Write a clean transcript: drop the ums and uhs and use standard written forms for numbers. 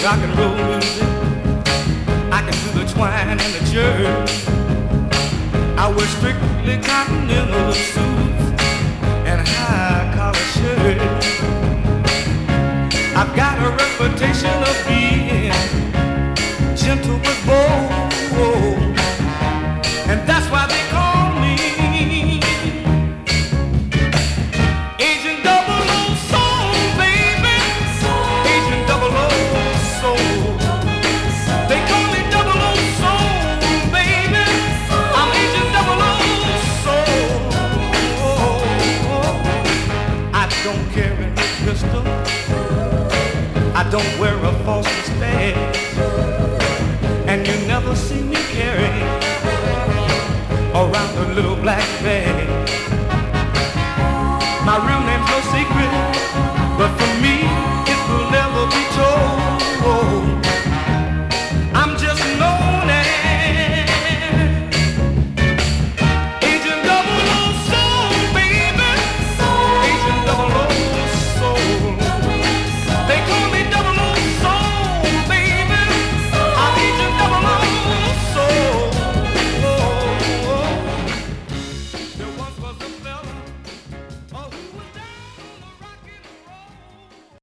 rock and roll music. I can do the twine and the jerk. I wear strictly continental suits and high collar shirts. I've got a reputation of being gentle but bold, and that's why they call me Agent Double O Soul, baby. Agent Double O Soul. They call me Double O Soul, baby. I'm Agent Double O Soul. I don't carry no pistol. I don't wear a false mustache, and you never see me carry around a little black bag. My real name's José